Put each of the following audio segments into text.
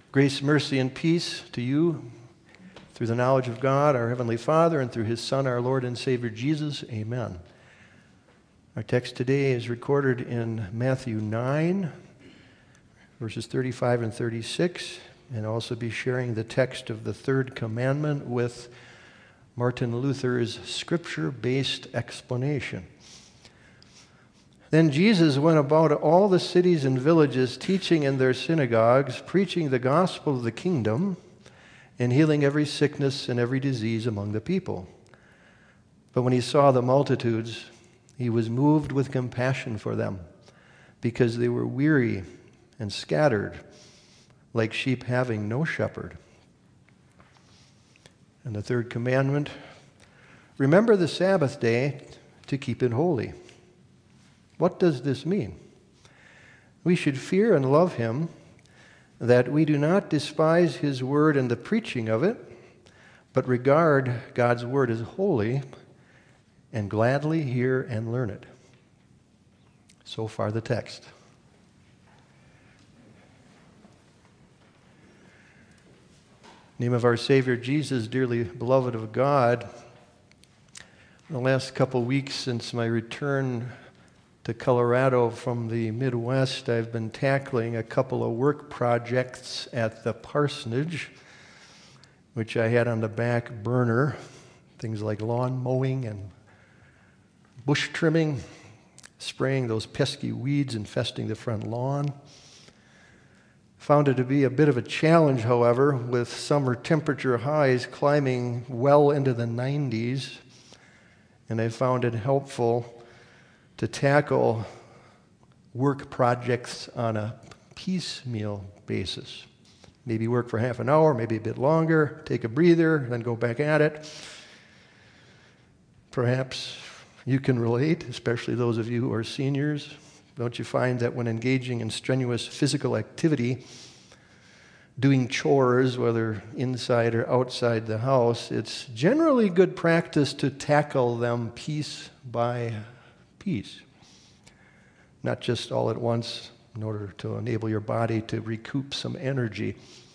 Grace, mercy, and peace to you through the knowledge of God, our Heavenly Father, and through His Son, our Lord and Savior Jesus. Amen. Our text today is recorded in Matthew 9, verses 35 and 36, and I'll also be sharing the text of the third commandment with Martin Luther's scripture-based explanation. Then Jesus went about all the cities and villages, teaching in their synagogues, preaching the gospel of the kingdom, and healing every sickness and every disease among the people. But when he saw the multitudes, he was moved with compassion for them, because they were weary and scattered, like sheep having no shepherd. And the third commandment, remember the Sabbath day to keep it holy. What does this mean? We should fear and love Him, that we do not despise His word and the preaching of it, but regard God's word as holy and gladly hear and learn it. So far the text. In the name of our Savior Jesus, dearly beloved of God, in the last couple weeks since my return to Colorado from the Midwest, I've been tackling a couple of work projects at the parsonage, which I had on the back burner, things like lawn mowing and bush trimming, spraying those pesky weeds infesting the front lawn. Found it to be a bit of a challenge, however, with summer temperature highs climbing well into the 90s, and I found it helpful to tackle work projects on a piecemeal basis. Maybe work for half an hour, maybe a bit longer, take a breather, then go back at it. Perhaps you can relate, especially those of you who are seniors. Don't you find that when engaging in strenuous physical activity, doing chores, whether inside or outside the house, it's generally good practice to tackle them piece by piece, not just all at once in order to enable your body to recoup some energy.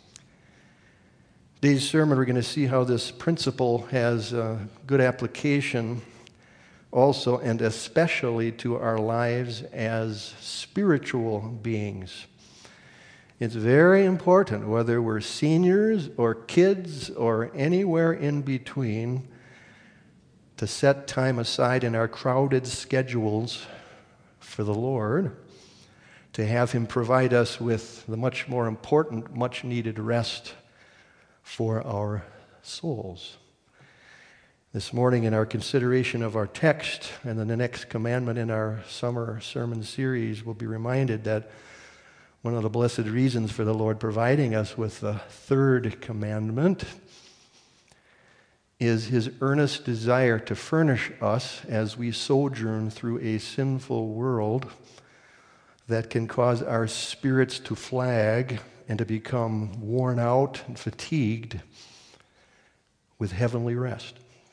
Today's sermon, we're going to see how this principle has good application also and especially to our lives as spiritual beings. It's very important, whether we're seniors or kids or anywhere in between, to set time aside in our crowded schedules for the Lord, to have Him provide us with the much more important, much needed rest for our souls. This morning, in our consideration of our text and then the next commandment in our summer sermon series, we'll be reminded that one of the blessed reasons for the Lord providing us with the third commandment is His earnest desire to furnish us as we sojourn through a sinful world that can cause our spirits to flag and to become worn out and fatigued, with heavenly rest.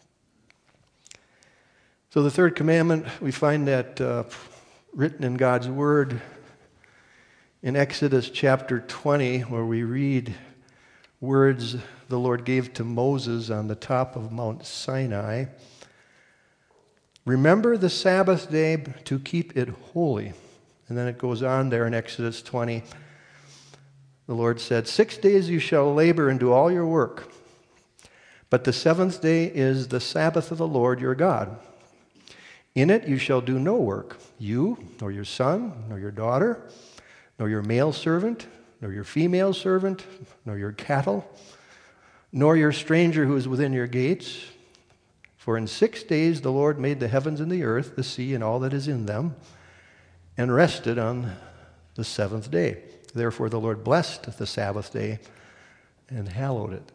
So the third commandment, we find that written in God's Word in Exodus chapter 20, where we read words the Lord gave to Moses on the top of Mount Sinai. Remember the Sabbath day to keep it holy. And then it goes on there in Exodus 20. The Lord said, 6 days you shall labor and do all your work, but the seventh day is the Sabbath of the Lord your God. In it you shall do no work, you, nor your son, nor your daughter, nor your male servant, nor your female servant, nor your cattle, nor your stranger who is within your gates. For in 6 days the Lord made the heavens and the earth, the sea, and all that is in them, and rested on the seventh day. Therefore the Lord blessed the Sabbath day and hallowed it.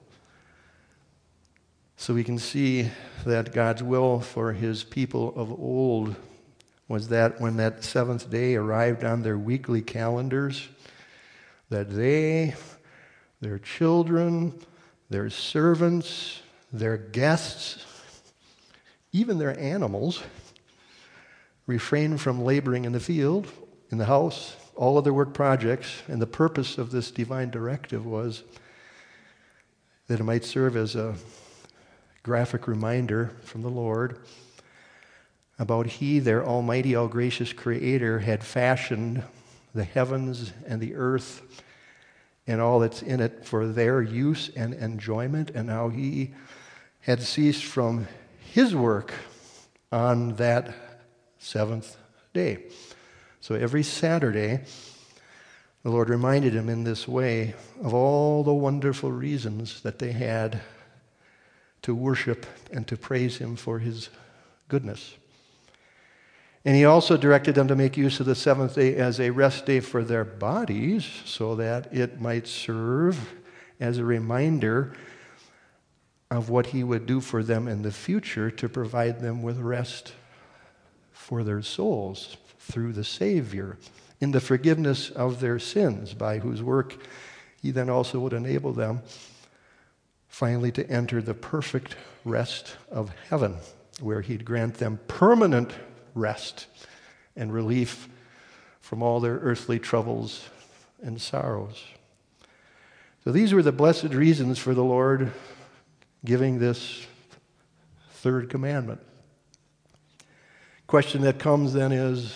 So we can see that God's will for His people of old was that when that seventh day arrived on their weekly calendars, that they, their children, their servants, their guests, even their animals, refrain from laboring in the field, in the house, all of their work projects, and the purpose of this divine directive was that it might serve as a graphic reminder from the Lord about He, their almighty, all-gracious Creator, had fashioned the heavens and the earth and all that's in it for their use and enjoyment, and how He had ceased from His work on that seventh day. So every Saturday, the Lord reminded him in this way of all the wonderful reasons that they had to worship and to praise Him for His goodness. And He also directed them to make use of the seventh day as a rest day for their bodies, so that it might serve as a reminder of what He would do for them in the future to provide them with rest for their souls through the Savior, in the forgiveness of their sins, by whose work He then also would enable them finally to enter the perfect rest of heaven, where He'd grant them permanent rest and relief from all their earthly troubles and sorrows. So these were the blessed reasons for the Lord giving this third commandment. Question that comes then is,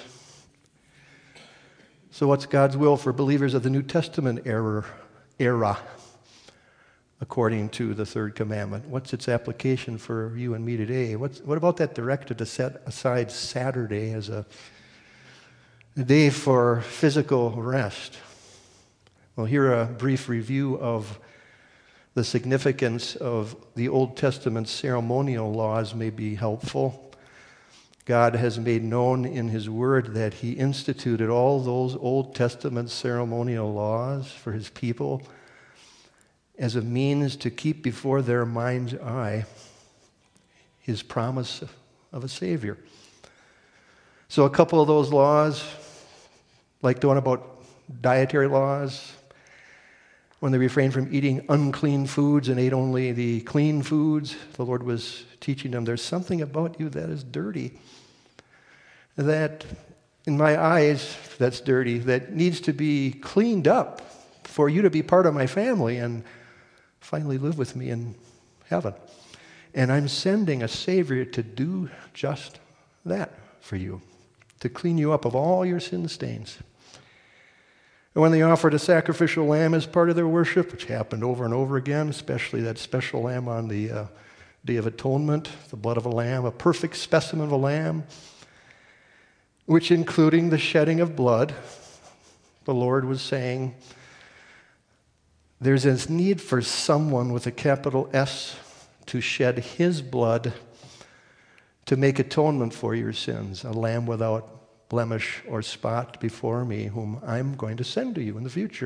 so what's God's will for believers of the New Testament era according to the third commandment? What's its application for you and me today? What about that directive to set aside Saturday as a day for physical rest? Well, here a brief review of the significance of the Old Testament ceremonial laws may be helpful. God has made known in His Word that He instituted all those Old Testament ceremonial laws for His people as a means to keep before their mind's eye His promise of a Savior. So a couple of those laws, like the one about dietary laws, when they refrained from eating unclean foods and ate only the clean foods, the Lord was teaching them, there's something about you that is dirty, that in my eyes that's dirty, that needs to be cleaned up for you to be part of my family and finally live with me in heaven. And I'm sending a Savior to do just that for you, to clean you up of all your sin stains. And when they offered a sacrificial lamb as part of their worship, which happened over and over again, especially that special lamb on the Day of Atonement, the blood of a lamb, a perfect specimen of a lamb, which including the shedding of blood, the Lord was saying, there's this need for someone with a capital S to shed His blood to make atonement for your sins, a lamb without blemish or spot before me, whom I'm going to send to you in the future.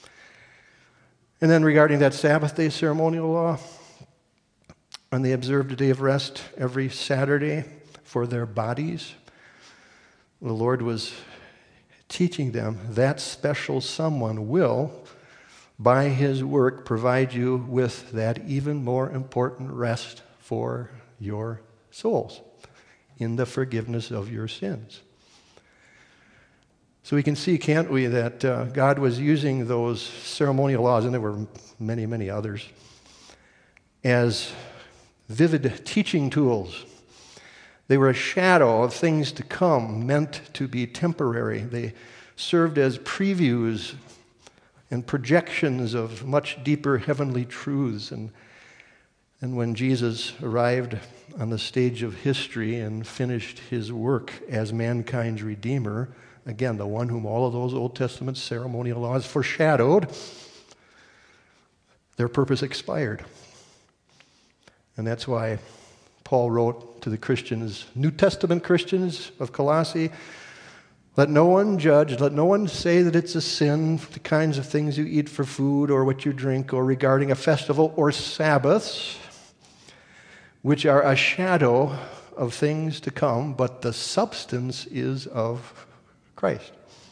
And then regarding that Sabbath day ceremonial law, when they observed a day of rest every Saturday for their bodies, the Lord was teaching them that special someone will, by His work, provide you with that even more important rest for your souls in the forgiveness of your sins. So we can see, can't we, that God was using those ceremonial laws, and there were many, many others, as vivid teaching tools. They were a shadow of things to come, meant to be temporary. They served as previews and projections of much deeper heavenly truths. And when Jesus arrived on the stage of history and finished His work as mankind's Redeemer, again, the one whom all of those Old Testament ceremonial laws foreshadowed, their purpose expired. And that's why Paul wrote to the Christians, New Testament Christians of Colossae, let no one judge, let no one say that it's a sin, the kinds of things you eat for food or what you drink, or regarding a festival or Sabbaths, which are a shadow of things to come, but the substance is of Christ.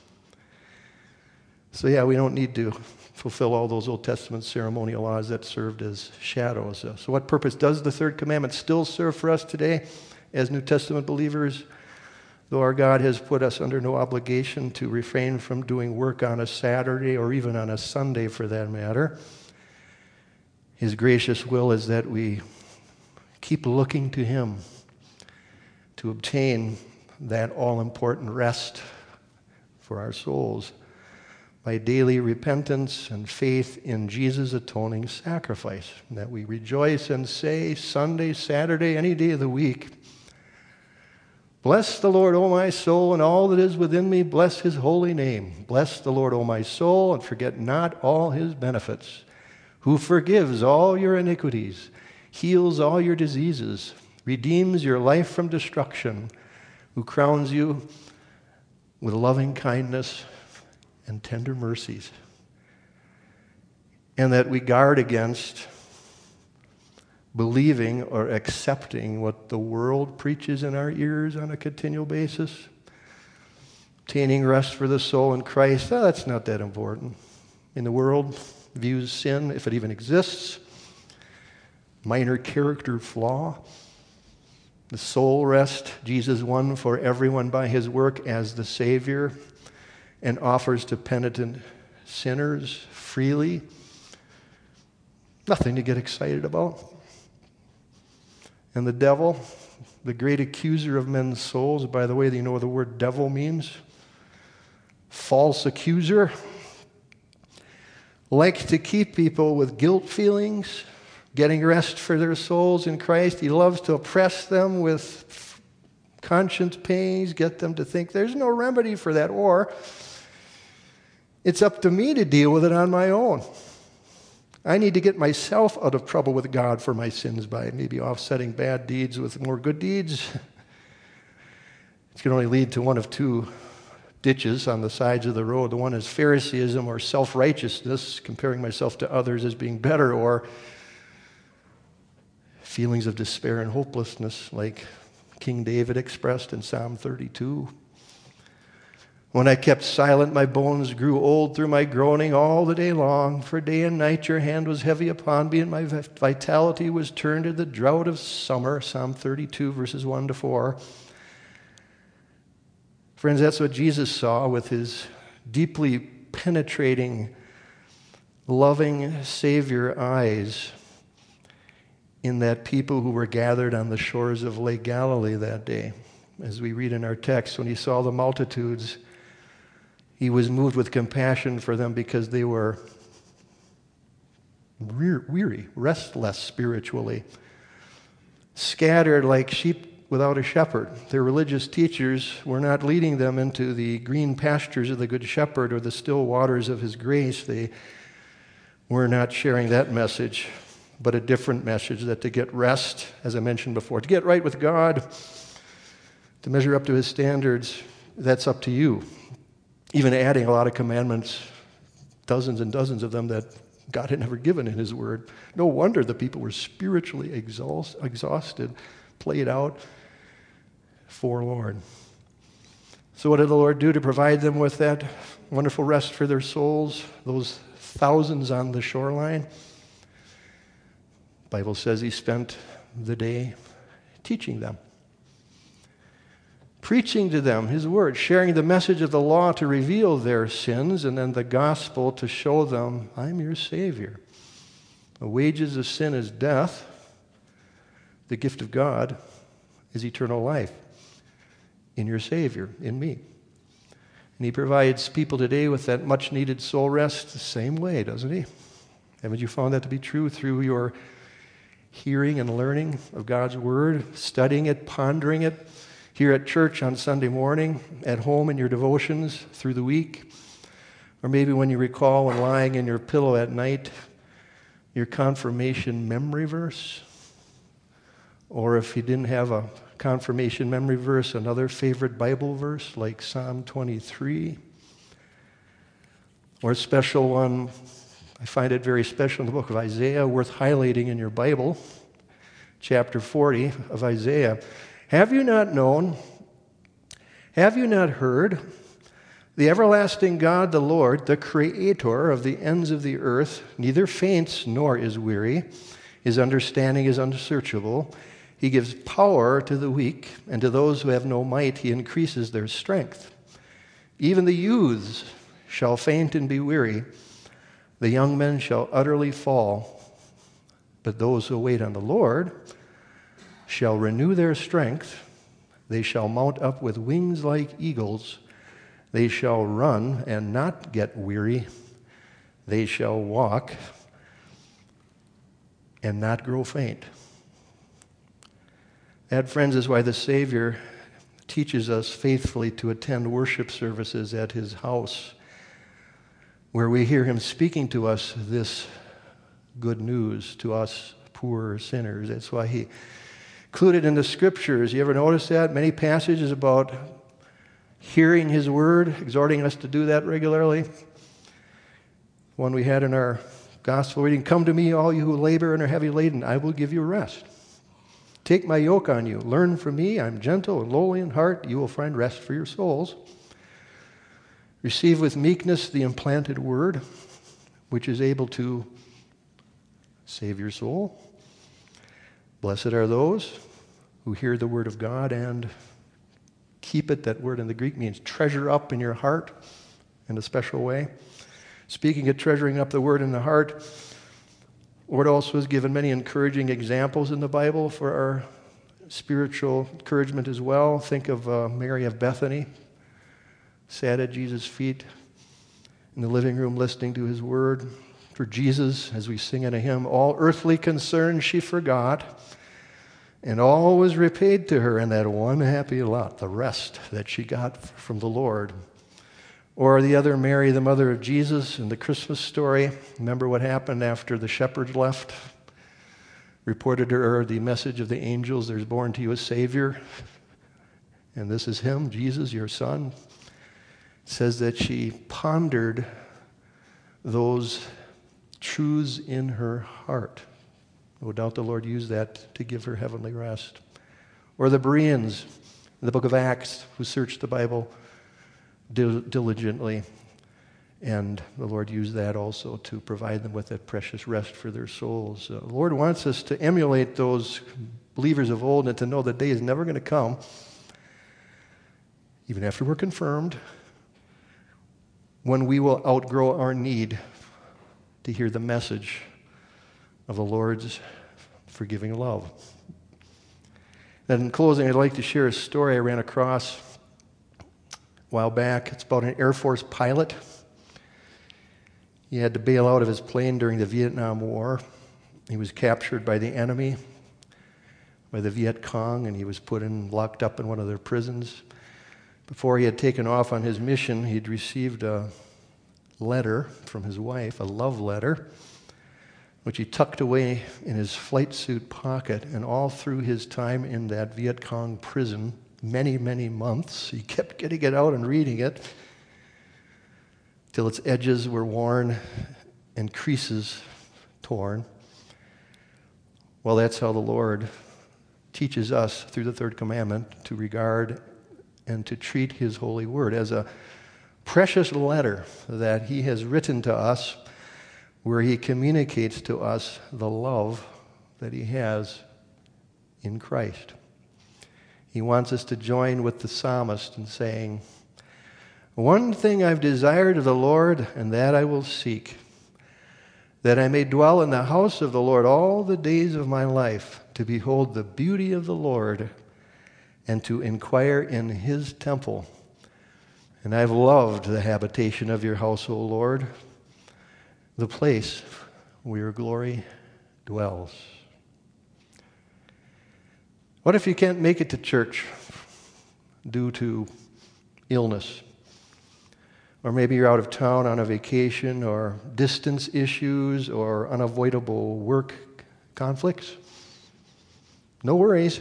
So yeah, we don't need to fulfill all those Old Testament ceremonial laws that served as shadows. So what purpose does the third commandment still serve for us today as New Testament believers? Though our God has put us under no obligation to refrain from doing work on a Saturday or even on a Sunday for that matter, His gracious will is that we keep looking to Him to obtain that all-important rest for our souls by daily repentance and faith in Jesus' atoning sacrifice, and that we rejoice and say Sunday, Saturday, any day of the week, "Bless the Lord, O my soul, and all that is within me, bless His holy name. Bless the Lord, O my soul, and forget not all His benefits, who forgives all your iniquities, heals all your diseases, redeems your life from destruction, who crowns you with loving kindness and tender mercies." And that we guard against believing or accepting what the world preaches in our ears on a continual basis. Obtaining rest for the soul in Christ, that's not that important. In the world, views sin, if it even exists, minor character flaw. The soul rest Jesus won for everyone by His work as the Savior and offers to penitent sinners freely. Nothing to get excited about. And the devil, the great accuser of men's souls, by the way, do you know what the word devil means? False accuser. Likes to keep people with guilt feelings, getting rest for their souls in Christ. He loves to oppress them with conscience pains, get them to think there's no remedy for that, or it's up to me to deal with it on my own. I need to get myself out of trouble with God for my sins by maybe offsetting bad deeds with more good deeds. It can only lead to one of two ditches on the sides of the road. The one is Phariseeism or self-righteousness, comparing myself to others as being better, or feelings of despair and hopelessness like King David expressed in Psalm 32. When I kept silent, my bones grew old through my groaning all the day long. For day and night your hand was heavy upon me, and my vitality was turned to the drought of summer. Psalm 32, verses 1 to 4. Friends, that's what Jesus saw with His deeply penetrating, loving Savior eyes in that people who were gathered on the shores of Lake Galilee that day. As we read in our text, when He saw the multitudes, He was moved with compassion for them because they were weary, restless spiritually, scattered like sheep without a shepherd. Their religious teachers were not leading them into the green pastures of the Good Shepherd or the still waters of His grace. They were not sharing that message, but a different message, that to get rest, as I mentioned before, to get right with God, to measure up to His standards, that's up to you. Even adding a lot of commandments, dozens and dozens of them that God had never given in His Word. No wonder the people were spiritually exhausted, played out, forlorn. So what did the Lord do to provide them with that wonderful rest for their souls, those thousands on the shoreline? The Bible says He spent the day teaching them, preaching to them His word, sharing the message of the law to reveal their sins, and then the gospel to show them, I'm your Savior. The wages of sin is death. The gift of God is eternal life in your Savior, in me. And He provides people today with that much-needed soul rest the same way, doesn't He? Haven't you found that to be true through your hearing and learning of God's word, studying it, pondering it, here at church on Sunday morning, at home in your devotions through the week, or maybe when you recall when lying in your pillow at night, your confirmation memory verse, or if you didn't have a confirmation memory verse, another favorite Bible verse like Psalm 23, or a special one. I find it very special in the book of Isaiah, worth highlighting in your Bible, chapter 40 of Isaiah. Have you not known? Have you not heard? The everlasting God, the Lord, the Creator of the ends of the earth, neither faints nor is weary. His understanding is unsearchable. He gives power to the weak, and to those who have no might he increases their strength. Even the youths shall faint and be weary. The young men shall utterly fall. But those who wait on the Lord shall renew their strength. They shall mount up with wings like eagles. They shall run and not get weary. They shall walk and not grow faint. That, friends, is why the Savior teaches us faithfully to attend worship services at his house, where we hear him speaking to us this good news to us poor sinners. That's why he included in the scriptures. You ever notice that? Many passages about hearing his word, exhorting us to do that regularly. One we had in our gospel reading, "Come to me, all you who labor and are heavy laden, I will give you rest. Take my yoke on you. Learn from me. I'm gentle and lowly in heart. You will find rest for your souls. Receive with meekness the implanted word, which is able to save your soul. Blessed are those who hear the word of God and keep it." That word in the Greek means treasure up in your heart in a special way. Speaking of treasuring up the word in the heart, Lord also has given many encouraging examples in the Bible for our spiritual encouragement as well. Think of Mary of Bethany, sat at Jesus' feet in the living room listening to his word. For Jesus, as we sing in a hymn, all earthly concerns she forgot, and all was repaid to her in that one happy lot, the rest that she got from the Lord. Or the other Mary, the mother of Jesus, in the Christmas story. Remember what happened after the shepherds left? Reported to her the message of the angels, "There's born to you a Savior, and this is him, Jesus, your son." It says that she pondered those truths in her heart. No doubt the Lord used that to give her heavenly rest. Or the Bereans in the book of Acts, who searched the Bible diligently, and the Lord used that also to provide them with that precious rest for their souls. The Lord wants us to emulate those believers of old and to know the day is never going to come, even after we're confirmed, when we will outgrow our need to hear the message of the Lord's forgiving love. And in closing, I'd like to share a story I ran across a while back. It's about an Air Force pilot. He had to bail out of his plane during the Vietnam War. He was captured by the enemy, by the Viet Cong, and he was locked up in one of their prisons. Before he had taken off on his mission, he'd received a letter from his wife, a love letter, which he tucked away in his flight suit pocket. And all through his time in that Viet Cong prison, many, many months, he kept getting it out and reading it till its edges were worn and creases torn. Well, that's how the Lord teaches us through the third commandment to regard and to treat his holy word as a precious letter that he has written to us, where he communicates to us the love that he has in Christ. He wants us to join with the psalmist in saying, "One thing I've desired of the Lord, and that I will seek, that I may dwell in the house of the Lord all the days of my life, to behold the beauty of the Lord, and to inquire in his temple. And I've loved the habitation of your house, O Lord, the place where your glory dwells." What if you can't make it to church due to illness? Or maybe you're out of town on a vacation, or distance issues, or unavoidable work conflicts? No worries,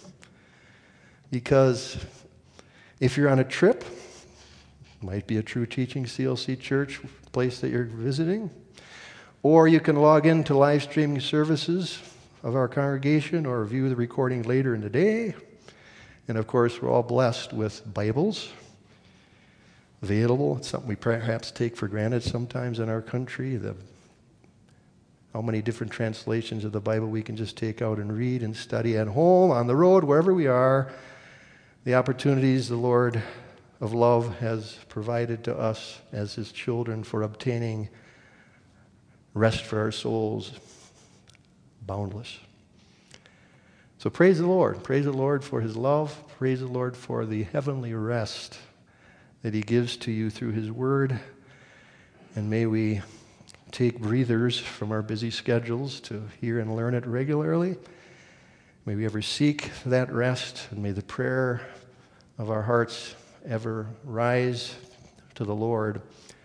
because if you're on a trip, might be a True Teaching CLC church place that you're visiting, or you can log into live streaming services of our congregation or view the recording later in the day. And of course, we're all blessed with Bibles available. It's something we perhaps take for granted sometimes in our country, the how many different translations of the Bible we can just take out and read and study at home, on the road, wherever we are. The opportunities the Lord of love has provided to us as his children for obtaining rest for our souls, boundless. So praise the Lord. Praise the Lord for his love. Praise the Lord for the heavenly rest that he gives to you through his word. And may we take breathers from our busy schedules to hear and learn it regularly. May we ever seek that rest, and may the prayer of our hearts ever rise to the Lord.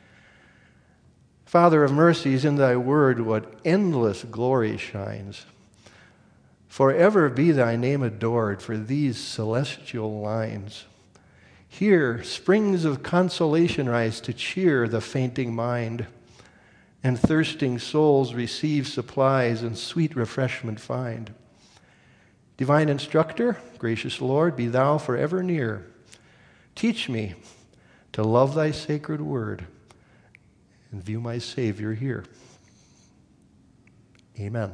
Father of mercies, in thy word what endless glory shines. Forever be thy name adored for these celestial lines. Here springs of consolation rise to cheer the fainting mind, and thirsting souls receive supplies and sweet refreshment find. Divine instructor, gracious Lord, be thou forever near. Teach me to love thy sacred word and view my Savior here. Amen.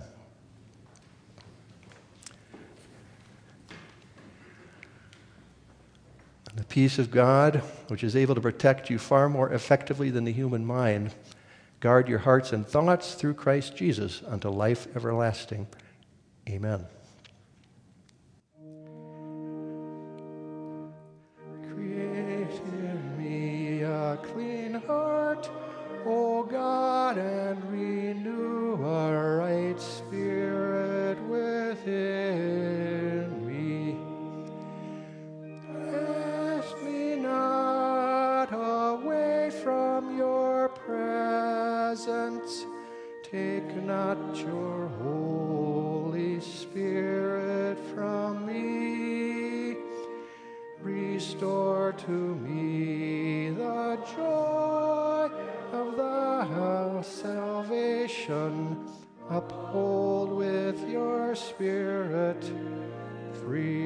And the peace of God, which is able to protect you far more effectively than the human mind, guard your hearts and thoughts through Christ Jesus unto life everlasting. Amen. Create in me a clean heart, O God, and renew a right spirit within me. Cast me not away from your presence. Take not your Holy Spirit from me. Restore to me the joy of thy salvation. Uphold with your Spirit free